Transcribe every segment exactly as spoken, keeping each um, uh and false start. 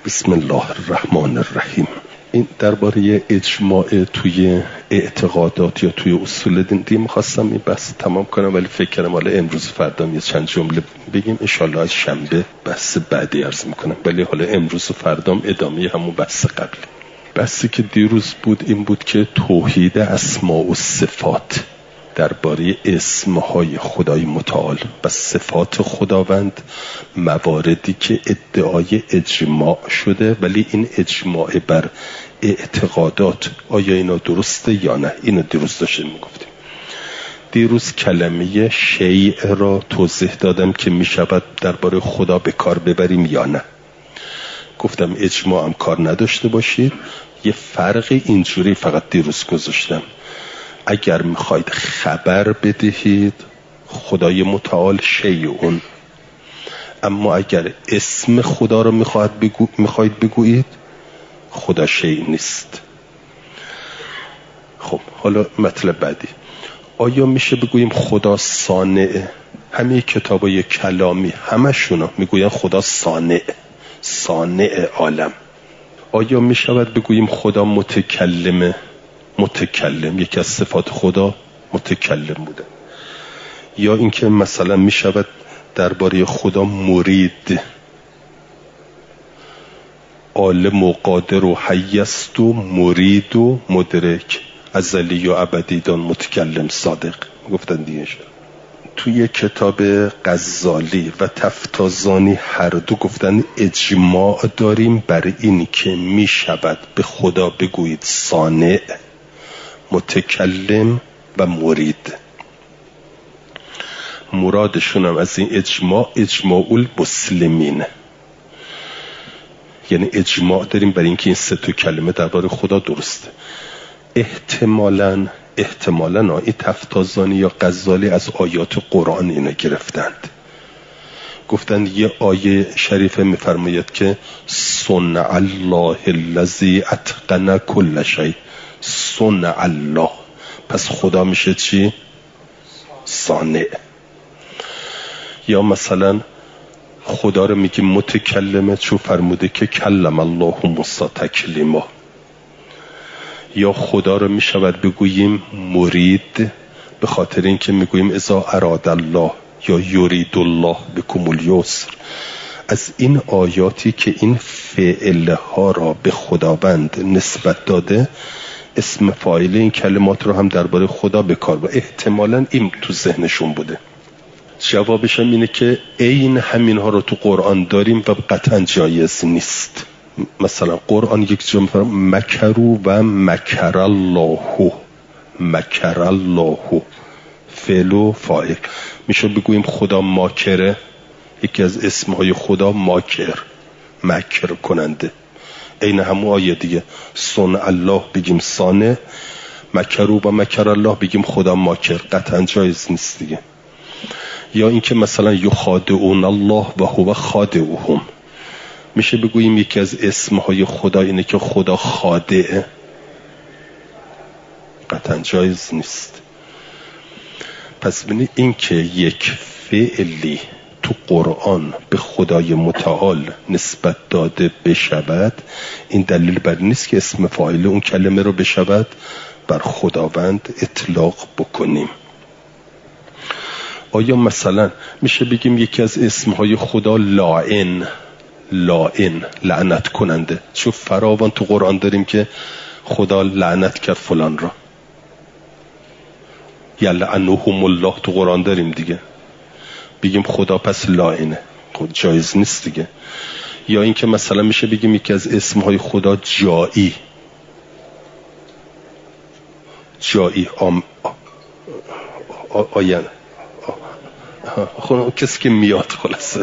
بسم الله الرحمن الرحیم. این درباره اجماع توی اعتقادات یا توی اصول دین می‌خواستم این بحث تمام کنم، ولی فکر کردم حالا امروز فردا یه چند جمله بگیم، ان شاءالله از شنبه بحث بعدی عرض می‌کنم. ولی حالا امروز و فردا ادامه همون بحث قبلی. بحثی که دیروز بود این بود که توحید اسماء و صفات، درباره اسمهای خدای متعال و صفات خداوند، مواردی که ادعای اجماع شده ولی این اجماع بر اعتقادات آیا اینا درسته یا نه، اینو دیروز داشتیم میگفتیم. دیروز کلمه شیء را توضیح دادم که میشود درباره خدا به کار ببریم یا نه. گفتم اجماع هم کار نداشته باشید. یه فرق اینجوری فقط دیروز گذاشتم، اگر میخواید خبر بدهید خدای متعال شیء، اما اگر اسم خدا رو میخواید بگو، میخواید بگویید خدا شیء نیست. خب حالا مطلب بعدی، آیا میشه بگوییم خدا صانع؟ همه کتابای کلامی همشونا میگوین خدا صانع، صانع عالم. آیا میشود بگوییم خدا متکلمه؟ متکلم، یکی از صفات خدا متکلم بوده. یا اینکه مثلا می شود درباره خدا مرید، عالم و قادر و حی است و مرید و مدرک، ازلی و ابدی دان، متکلم صادق گفتن دیگه شد. توی کتاب غزالی و تفتازانی هر دو گفتن اجماع داریم بر این که می شود به خدا بگویید صانع، متکلم و مرید. مرادشونم از این اجماع اجماع المسلمین، یعنی اجماع داریم برای اینکه این سه تا کلمه درباره خدا درسته. احتمالاً احتمالاً این تفتازانی یا غزالی از آیات قرآن اینو گرفتند. گفتن یه آیه شریفه میفرماید که صنع الله الذی اتقن کل شیء، صنع الله، پس خدا میشه چی؟ صانع. یا مثلا خدا رو میگیم متکلمه چون فرموده که کلم الله موسی تکلیما. یا خدا رو میشود بگوییم مرید به خاطر اینکه میگوییم اذا اراد الله یا یرید الله بکم الیسر. از این آیاتی که این فعلها را به خداوند نسبت داده، اسم فاعل این کلمات رو هم درباره خدا به کار و احتمالاً این تو ذهنشون بوده. جوابش هم اینه که عین همین ها رو تو قرآن داریم و قطعا جایز نیست. مثلا قرآن یک جا میفرماید مکروا و مکر الله، مکر الله فعل و فاعل. میشه بگوییم خدا ماکره، یکی از اسمهای خدا ماکر، مکر کننده. این همون آیه دیگه، صنع الله بگیم صانع، مکروا و مکر الله بگیم خدا ماکر، قطعا جایز نیست دیگه. یا اینکه مثلا یخادعون الله و هو خادعهم، میشه بگوییم یکی از اسمهای خدا اینه که خدا خادعه، قطعا جایز نیست. پس ببینید این که یک فعلی تو قرآن به خدای متعال نسبت داده بشود، این دلیل بر نیست که اسم فاعل اون کلمه رو بشود بر خداوند اطلاق بکنیم. آیا مثلا میشه بگیم یکی از اسمهای خدا لاعن، لاعن لعنت کننده، چون فراوان تو قرآن داریم که خدا لعنت کرد فلان را، یلعنهم الله تو قرآن داریم دیگه، بگیم خدا پس لاعنه، خود جایز نیست دیگه. یا اینکه مثلا میشه بگیم یکی از اسمهای خدا جایی، جایی آم آین خب کسی که میاد خلاصه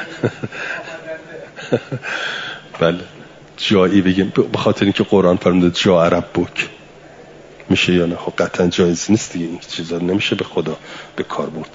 بله جایی بگیم به خاطر اینکه قرآن فرموده جا عرب بک، میشه یا نه؟ خب قطعا جایز نیست دیگه، این چیزا نمیشه به خدا به کار برد.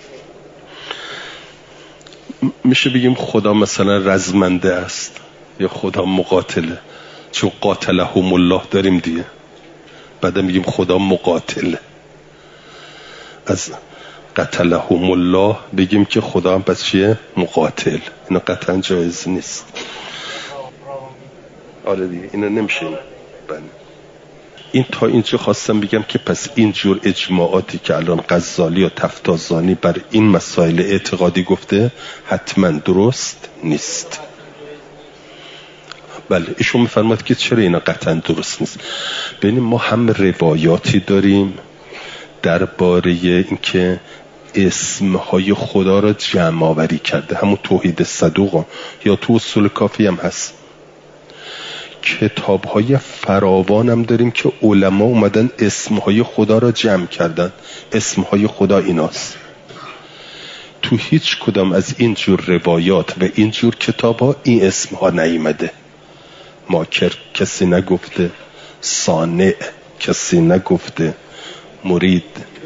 میشه بگیم خدا مثلا رزمنده است یا خدا مقاتله، چون قاتلهم الله داریم دیگه، بعدا میگیم خدا مقاتله. از قتلهم الله بگیم که خدا هم پس چیه؟ مقاتل. اینا قطعا جایز نیست. آره دیگه اینا نمیشه. بله این تا اینجا خواستم بگم که پس این جور اجماعاتی که الان غزالی و تفتازانی بر این مسائل اعتقادی گفته حتما درست نیست. بله ایشون میفرماد که چرا اینا قطعا درست نیست. ببینیم ما هم روایاتی داریم درباره اینکه اسمهای خدا را جمع آوری کرده، همون توحید صدوق یا تو اصول کافی هم هست. کتاب‌های فراوان هم داریم که علما اومدن اسمهای خدا را جمع کردن، اسمهای خدا ایناست. تو هیچ کدام از این جور روایات و این جور کتاب‌ها این اسمها نیامده. ماکر کسی نگفته، صانع کسی نگفته، مرید.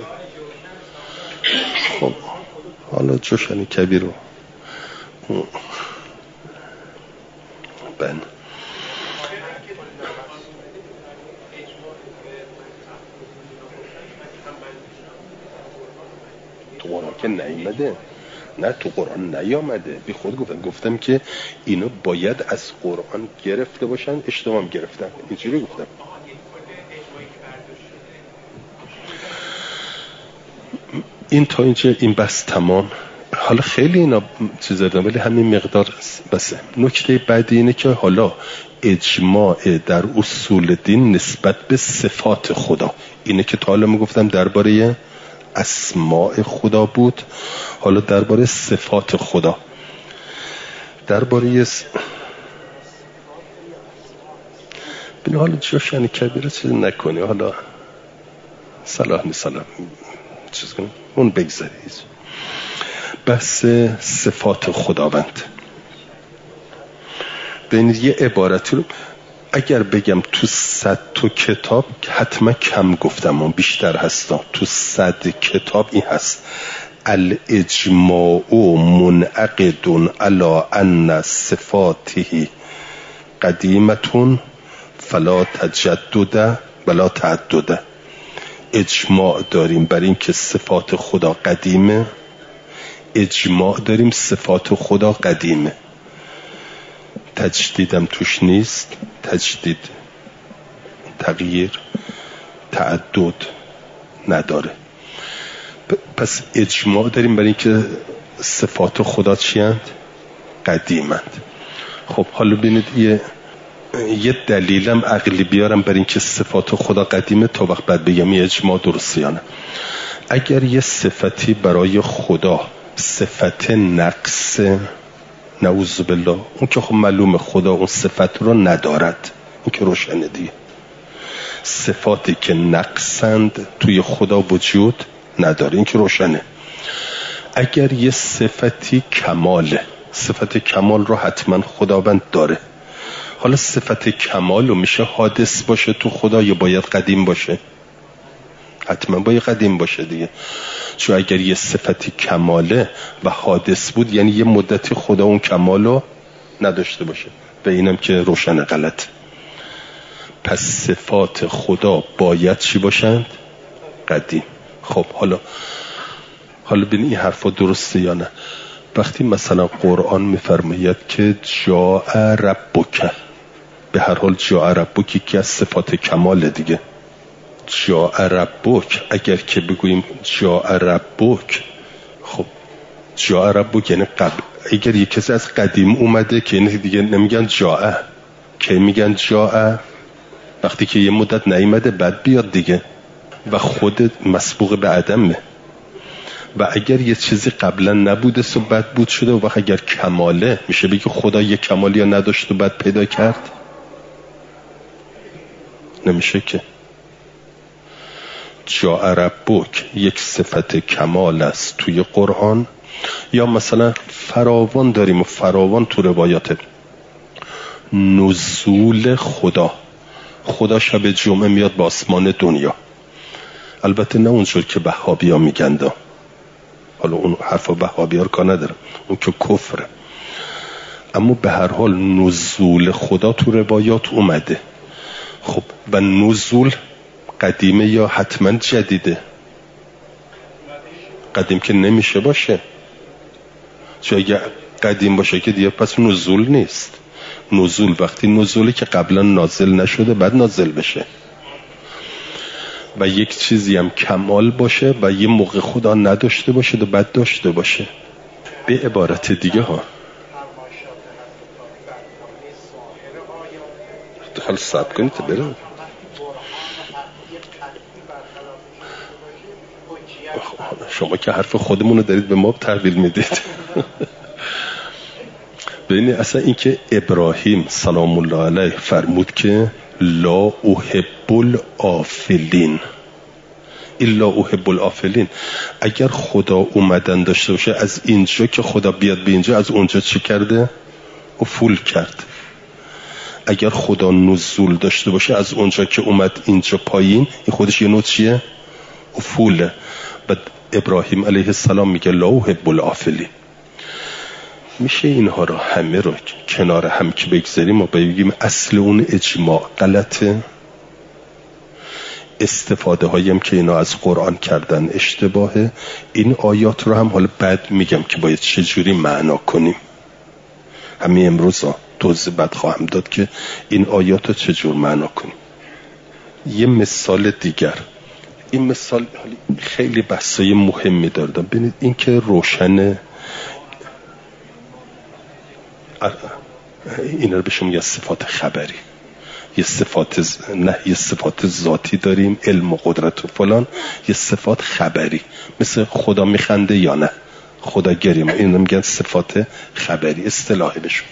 خب حالا جوشن کبیر رو بن تو قرآن که نیامده. نه تو قرآن نیامده. بی خود گفتم گفتم که اینو باید از قرآن گرفته باشن، اشتباه هم گرفتم، اینجوری گفتم. این تا اینجا این بس تمام. حالا خیلی اینا چیز دادم ولی همین مقدار بسه. نکته بعدی اینه که حالا اجماع در اصول دین نسبت به صفات خدا، اینه که تا حالا میگفتم درباره اسماء خدا بود، حالا درباره صفات خدا، درباره س... ببین حالا جوشن کبیره چیز نکنی، حالا صلاح نیست صلاح چیز کنی اون بگذاری. بس صفات خداوند ببین یه عبارتی رو اگر بگم تو صد تو کتاب حتما کم گفتم اون بیشتر هستم. تو صد کتاب این هست الاجماع منعقد علی ان صفاته قدیمتون فلا تجدد ولا تعدد. اجماع داریم بر این که صفات خدا قدیمه، اجماع داریم صفات خدا قدیمه، تجدیدم توش نیست، تجدید تغییر تعدد نداره. پس اجماع داریم برای اینکه صفات خدا چی هستند؟ قدیمند. خب حالا ببینید یه یه دلیلم عقلی بیارم برای اینکه صفات خدا قدیمه تا وقت بعد بگم یه اجماع درسته یا نه. اگر یه صفتی برای خدا صفت نقص، نعوذ بالله، اون که خب معلومه خدا اون صفت رو ندارد، این که روشنه دیگه. صفاتی که نقصند توی خدا وجود نداره، این که روشنه. اگر یه صفتی کماله، صفت کمال رو حتما خداوند داره. حالا صفت کمال رو میشه حادث باشه تو خدا یا باید قدیم باشه؟ حتما باید قدیم باشه دیگه، چون اگر یه صفتی کماله و حادث بود یعنی یه مدتی خدا اون کمال رو نداشته باشه و اینم که روشن غلط. پس صفات خدا باید چی باشند؟ قدیم. خب حالا حالا ببین این حرفا درسته یا نه. وقتی مثلا قرآن میفرماید که جاء ربک، به هر حال جاء ربک که از صفات کمال دیگه. جاء ربک اگر که بگوییم جاء ربک، خب جاء ربک یعنی قبل. اگر یک کسی از قدیم اومده که یعنی دیگه نمیگن جاء، که میگن جاء وقتی که یه مدت نیومده بعد بیاد دیگه و خود مسبوق به عدمه. و اگر یه چیزی قبلا نبوده و بعد بود شده و وقت اگر کماله میشه بگی خدا یه کمالی یا نداشت و بعد پیدا کرد؟ نمیشه که. جاء ربک یک صفت کمال است توی قرآن، یا مثلا فراوان داریم و فراوان تو روایات نزول خدا. خدا شب جمعه میاد به آسمان دنیا، البته نه اونجور که وهابی ها میگن دا. حالا اون حرف وهابی ها رو کار ندارم، اون که کفره، اما به هر حال نزول خدا تو روایات اومده. خب و نزول قدیمه یا حتما جدیده؟ قدیم که نمیشه باشه، چون اگه قدیم باشه که دیگه پس نزول نیست. نزول وقتی نزولی که قبلا نازل نشده بعد نازل بشه و یک چیزی هم کمال باشه و یه موقع خدا نداشته باشه و بعد داشته باشه. به عبارت دیگه ها حال صبر کنید تا برم. شما که حرف خودمون رو دارید به ما تحویل میدید. ببینید اصلا این که ابراهیم سلام الله علیه فرمود که لا احب الافلین الا احب الافلین، اگر خدا اومدن داشته باشه از اینجا که خدا بیاد به اینجا، از اونجا چی کرده؟ افول کرد. اگر خدا نزول داشته باشه از اونجا که اومد اینجا پایین، این خودش یه نوع چیه؟ افوله. بعد ابراهیم علیه السلام میگه لا احب الافلین. میشه اینها رو همه رو کنار هم که بگذاریم و بگیم اصل اون اجماع غلطه، استفاده هایم که اینا از قرآن کردن اشتباهه. این آیات رو هم حالا بعد میگم که باید چجوری معنا کنیم. همین امروز ها توضیح بعد خواهم داد که این آیات رو چجور معنا کنیم. یه مثال دیگر، این مثال خیلی بحثای مهمی داردم. ببینید این که روشنه، اینا رو به شما یه صفات خبری، یه صفات ز... نه یه صفات ذاتی داریم، علم و قدرت و فلان، یه صفات خبری مثل خدا میخنده یا نه، خدا گریم، اینا میگن صفات خبری اصطلاحی بشون.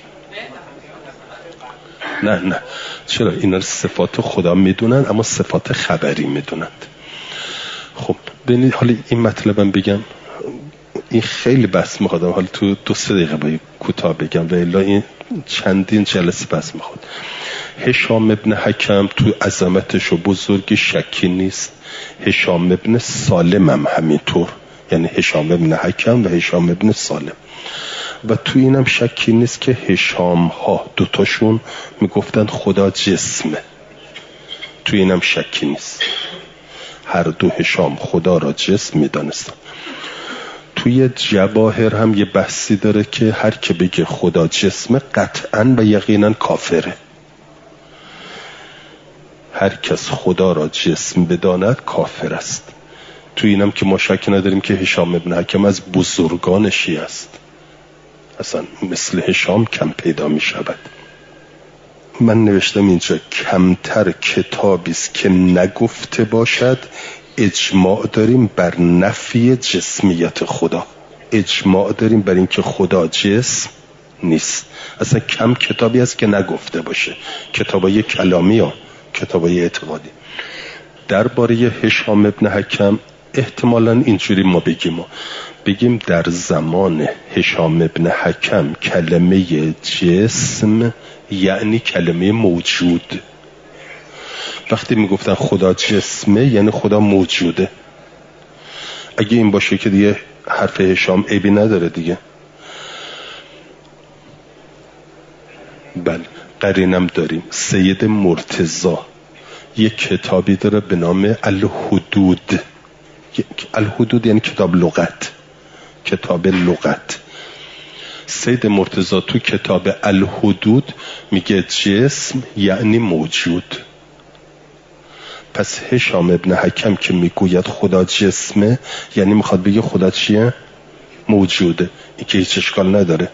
نه نه چرا اینا رو صفات خدا میدونن اما صفات خبری میدونند. خب ببینید حالا این مطلبم بگم، این خیلی بحث میخوادم، حالا تو دو سه دقیقه باید کوتاه بگم و الا این چندین جلسه بحث میخواد. هشام ابن حکم تو عظمتش و بزرگی شکی نیست، هشام ابن سالم هم همینطور، یعنی هشام ابن حکم و هشام ابن سالم. و تو اینم شکی نیست که هشام ها دوتاشون میگفتن خدا جسمه، تو اینم شکی نیست، هر دو هشام خدا را جسم میدانستن. توی جواهر هم یه بحثی داره که هر که بگه خدا جسمه قطعاً و یقیناً کافره. هر کس خدا را جسم بداند کافر است. توی اینم که ما شک نداریم که هشام ابن حکم از بزرگان شیعه است، اصلا مثل هشام کم پیدا می شود. من نوشتم اینجا کمتر کتابی است که نگفته باشد اجماع داریم بر نفی جسمیت خدا، اجماع داریم بر اینکه خدا جسم نیست. اصلا کم کتابی است که نگفته باشه، کتابای کلامی ها، کتابای اعتقادی. درباره هشام ابن حکم احتمالاً اینجوری ما بگیم ما بگیم در زمان هشام ابن حکم کلمه جسم یعنی کلمه موجود. وقتی میگفتن خدا جسمه یعنی خدا موجوده. اگه این باشه که دیگه حرف هشام عیبی نداره دیگه. بله قرینم داریم. سید مرتضی یک کتابی داره به نام الحدود. الحدود یعنی کتاب لغت، کتاب لغت. سید مرتضی تو کتاب الحدود میگه جسم یعنی موجود. پس هشام ابن حکم که میگوید خدا جسمه یعنی میخواد بگه خدا چیه؟ موجوده. این که هیچ اشکال نداره.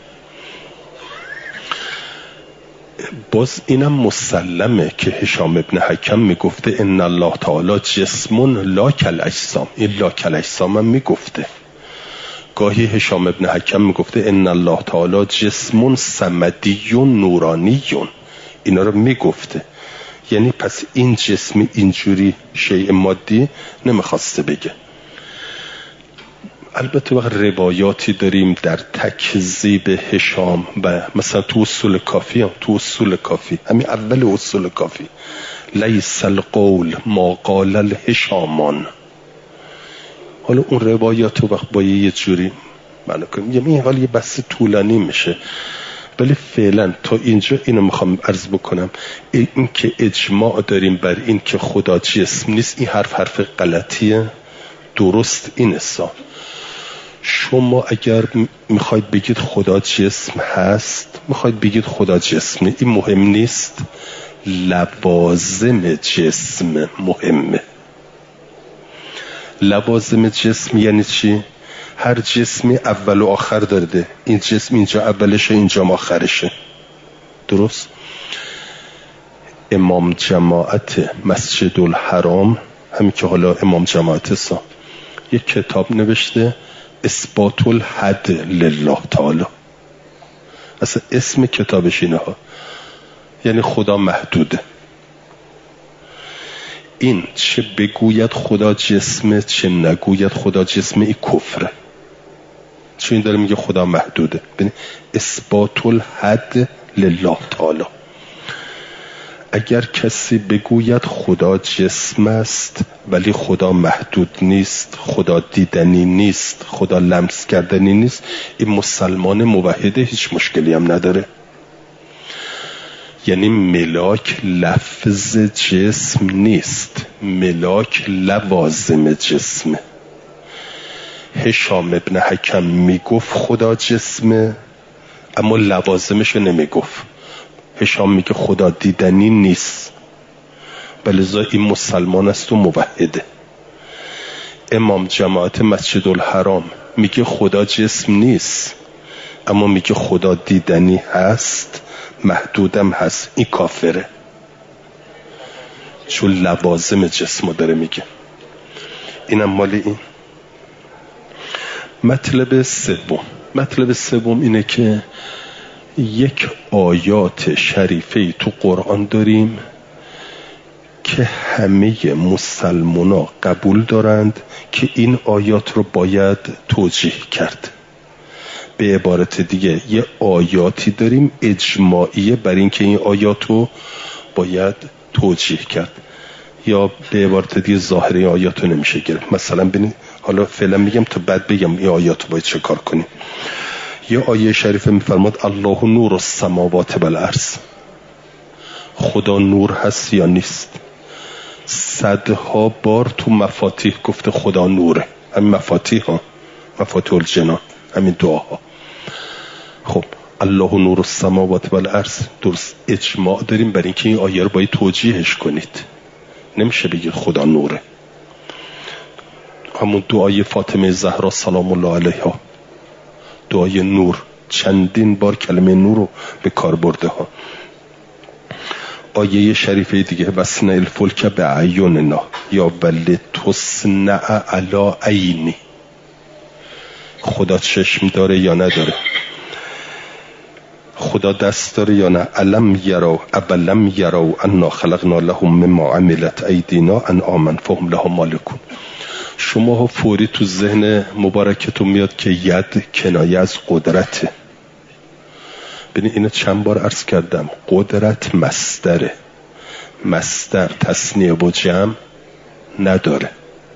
باز اینم مسلمه که هشام ابن حکم میگفته ان الله تعالی جسم لا کالاجسام. این لا کالاجسام هم میگفته. گاهی هشام ابن حکم میگفته ان الله تعالی جسم صمدی نورانی. اینا رو میگفته. یعنی پس این جسمی اینجوری شیء مادی نمیخواسته بگه. البته وقت روایاتی داریم در تکذیب هشام و مثلا تو اصول کافی هم تو اصول کافی همین اول اصول کافی لیس القول ما قال الهشامان. حالا اون روایات وقت با یه جوری معنی کنیم، یعنی این حال یه بحث طولانی میشه، ولی فعلا تا اینجا اینو میخوام عرض بکنم. این که اجماع داریم بر این که خدا جسم نیست، این حرف حرف غلطیه. درست این حساب شما اگر میخواید بگید خدا جسم هست، میخواید بگید خدا جسم نیست، این مهم نیست. لوازم جسم مهمه. لوازم جسم یعنی چی؟ هر جسمی اول و آخر داره. این جسم اینجا اولشه، اینجا آخرشه. درست؟ امام جماعت مسجد الحرام، همین که حالا امام جماعت سا، یک کتاب نوشته اثبات الحد لله تعالی. اصلا اسم کتابش اینه ها، یعنی خدا محدوده. این چه بگوید خدا جسمه چه نگوید خدا جسمه، این کفره. چون این داره میگه خدا محدوده. ببین اثبات الحد لله تعالی. اگر کسی بگوید خدا جسم است ولی خدا محدود نیست، خدا دیدنی نیست، خدا لمس کردنی نیست، این مسلمان موحده، هیچ مشکلی هم نداره. یعنی ملاک لفظ جسم نیست، ملاک لوازم جسمه. هشام ابن حکم میگفت خدا جسمه اما لوازمشو نمیگفت. هشام میگه خدا دیدنی نیست، بلذا این مسلمان است و موحده. امام جماعت مسجد الحرام میگه خدا جسم نیست اما میگه خدا دیدنی هست، محدودم هست، این کافره، چون لوازم جسم داره میگه. اینم مال این. مطلب سوم مطلب سوم اینه که یک آیات شریفه تو قرآن داریم که همه مسلمانا قبول دارند که این آیات رو باید توجیه کرد. به عبارت دیگه یه آیاتی داریم اجماعیه بر این که این آیات رو باید توجیه کرد، یا به عبارت دیگه ظاهری آیات رو نمیشه گرفت. مثلا ببینید، حالا فعلا میگم تا بعد بگم این آیات رو باید چه کار کنیم. یه آیه شریفه میفرماد الله نور السماوات والارض. خدا نور هست یا نیست؟ صدها بار تو مفاتیح گفته خدا نوره. همین مفاتیح ها، مفاتیح الجنان، همین دعاها. خب الله نور السماوات والارض، درست اجماع داریم برای اینکه این آیه رو باید توجیهش کنید. نمیشه بگید خدا نوره. همون دعای فاطمه زهرا سلام الله علیها، دعای نور، چندین بار کلمه نور رو به کار برده ها. آیه شریفه دیگه وصنع الفلک بعیوننا یا ولی تصنع علی عینی. خدا چشم داره یا نداره؟ خدا دست داره یا نه؟ علم یرو ابلم یرو انا خلقنا لهم مما عملت ایدینا انعاما فهم لهم مالکون. شما ها فوری تو ذهن مبارکتون میاد که ید کنایه از قدرته. ببین اینو چند بار عرض کردم، قدرت مصدره، مصدر تصنیه و جمع نداره.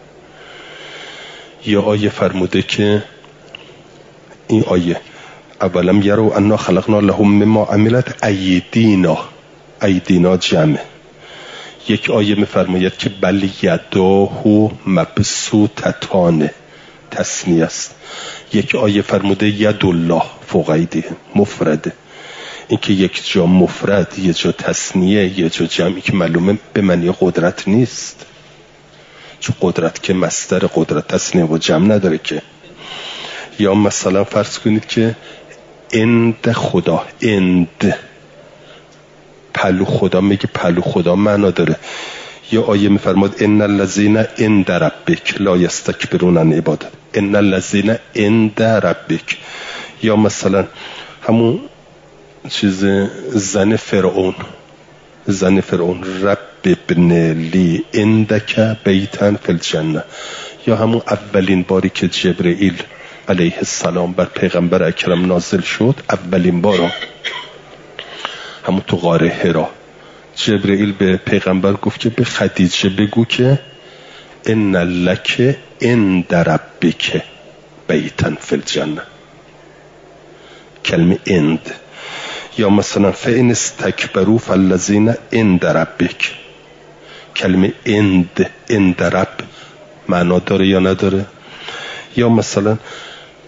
یا آیه فرموده که این آیه اولم یرو انا خلقنا لهم مما عملت ایدینا، ایدینا جمع. یک آیه میفرماید که بل یداه مبسوطتان، تثنیه است. یک آیه فرموده ید الله فوق ایدیهم، مفرده. این که یک جا مفرد، یه جا تثنیه، یه جا جمعی، که معلومه به معنی قدرت نیست، چون قدرت که مصدر قدرت تثنیه و جمع نداره که. یا مثلا فرض کنید که اند خدا، اند پلو خدا، میگه پلو خدا معنا داره. یا آیه میفرماد ان الذين عند ربک لا یستکبرون عن عبادت، ان الذين عند ربک. یا مثلا همون چیز زن فرعون، زن فرعون رب ابن لی عندک بیتا فی الجنه. یا همون اولین باری که جبرئیل علیه السلام بر پیغمبر اکرم نازل شد، اولین بار همون تو غار حرا، جبرئیل به پیغمبر گفت که به خدیجه بگو که ان لک عند ربک بیتا فی الجنه، کلمه اند. یا مثلا فإن استکبروا فالذین عند ربک، کلمه اند، عند رب معنا داره یا نداره؟ یا مثلا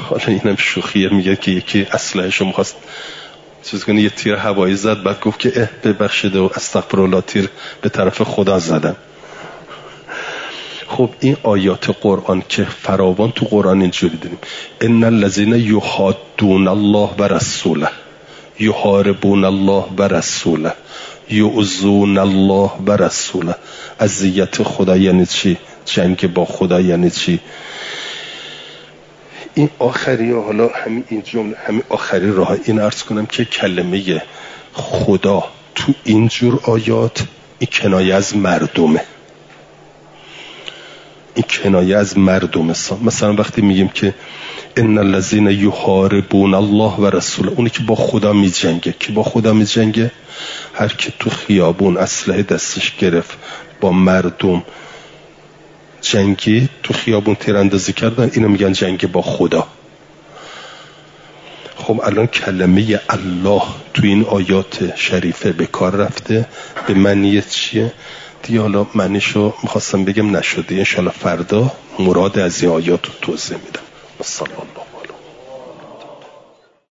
حالا اینم شوخیه، میگه که یکی اسلحه‌شو می‌خواست چیز کنه، یه تیر هوایی زد، بعد گفت که اه ببخشید و استغفرالله، تیر به طرف خدا زدم. خب این آیات قرآن که فراوان تو قرآن اینجوری داریم، ان الذين يحادون الله و رسوله یحاربون الله و رسوله یؤذون الله و رسوله. اذیت خدا یعنی چی؟ جنگ با خدا یعنی چی؟ این آخری، حالا همین این جمله، همین آخری راه این عرض کنم که کلمه خدا تو اینجور آیات این کنایه از مردمه، این کنایه از مردم. مثلا وقتی میگیم که ان الذين يحاربون الله و رسوله، اونی که با خدا میجنگه، که با خدا میجنگه هر کی تو خیابون اسلحه دستش گرفت با مردم جنگی، تو خیابون تیراندازی کردن، اینو میگن جنگ با خدا. خب الان کلمه الله تو این آیات شریفه به کار رفته، به معنی چیه؟ دیگه حالا معنیشو میخواستم بگم نشده، انشالله فردا مراد از این آیات رو توضیح میدم. السلام علیکم.